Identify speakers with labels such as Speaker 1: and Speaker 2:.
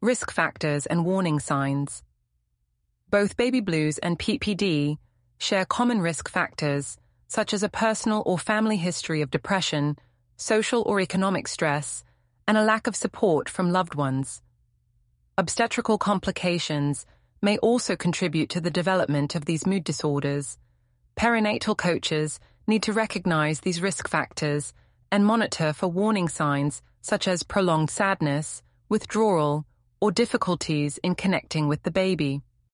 Speaker 1: Risk factors and warning signs. Both baby blues and PPD share common risk factors, such as a personal or family history of depression, social or economic stress, and a lack of support from loved ones. Obstetrical complications may also contribute to the development of these mood disorders. Perinatal coaches need to recognize these risk factors and monitor for warning signs such as prolonged sadness, withdrawal, or difficulties in connecting with the baby.